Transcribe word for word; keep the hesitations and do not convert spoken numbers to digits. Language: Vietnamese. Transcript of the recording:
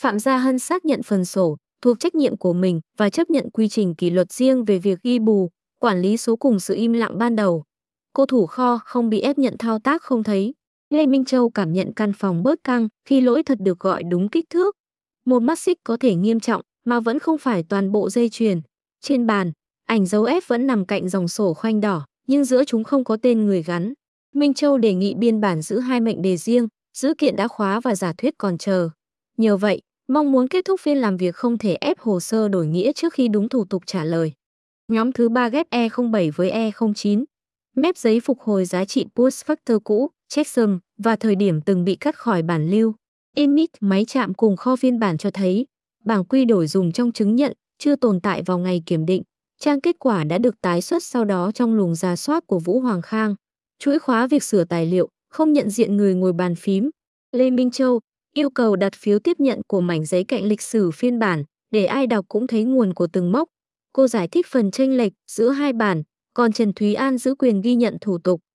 Phạm Gia Hân xác nhận phần sổ thuộc trách nhiệm của mình và chấp nhận quy trình kỷ luật riêng về việc ghi bù, quản lý số cùng sự im lặng ban đầu. Cô thủ kho không bị ép nhận thao tác không thấy. Lê Minh Châu cảm nhận căn phòng bớt căng khi lỗi thật được gọi đúng kích thước. Một mắt xích có thể nghiêm trọng mà vẫn không phải toàn bộ dây chuyền. Trên bàn, ảnh dấu ép vẫn nằm cạnh dòng sổ khoanh đỏ, nhưng giữa chúng không có tên người gắn. Minh Châu đề nghị biên bản giữ hai mệnh đề riêng, dữ kiện đã khóa và giả thuyết còn chờ. Nhờ vậy, mong muốn kết thúc phiên làm việc không thể ép hồ sơ đổi nghĩa trước khi đúng thủ tục trả lời. Nhóm thứ ba ghép E không bảy với E không chín. Mép giấy phục hồi giá trị push factor cũ, checksum và thời điểm từng bị cắt khỏi bản lưu. Init máy chạm cùng kho phiên bản cho thấy bảng quy đổi dùng trong chứng nhận chưa tồn tại vào ngày kiểm định. Trang kết quả đã được tái xuất sau đó trong luồng rà soát của Vũ Hoàng Khang. Chuỗi khóa việc sửa tài liệu, không nhận diện người ngồi bàn phím. Lê Minh Châu yêu cầu đặt phiếu tiếp nhận của mảnh giấy cạnh lịch sử phiên bản để ai đọc cũng thấy nguồn của từng mốc. Cô giải thích phần chênh lệch giữa hai bản, còn Trần Thúy An giữ quyền ghi nhận thủ tục.